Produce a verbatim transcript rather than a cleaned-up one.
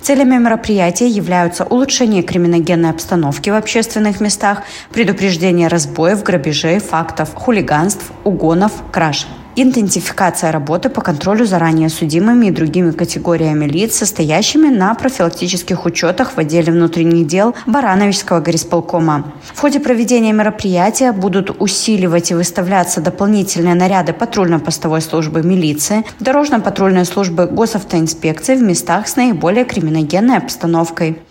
Целями мероприятия являются улучшение криминогенной обстановки в общественных местах, предупреждение разбоев, грабежей, фактов хулиганств, угонов, краж. Интенсификация работы по контролю за ранее судимыми и другими категориями лиц, состоящими на профилактических учетах в отделе внутренних дел Барановичского горисполкома. В ходе проведения мероприятия будут усиливать и выставляться дополнительные наряды патрульно-постовой службы милиции, дорожно-патрульной службы госавтоинспекции в местах с наиболее криминогенной обстановкой.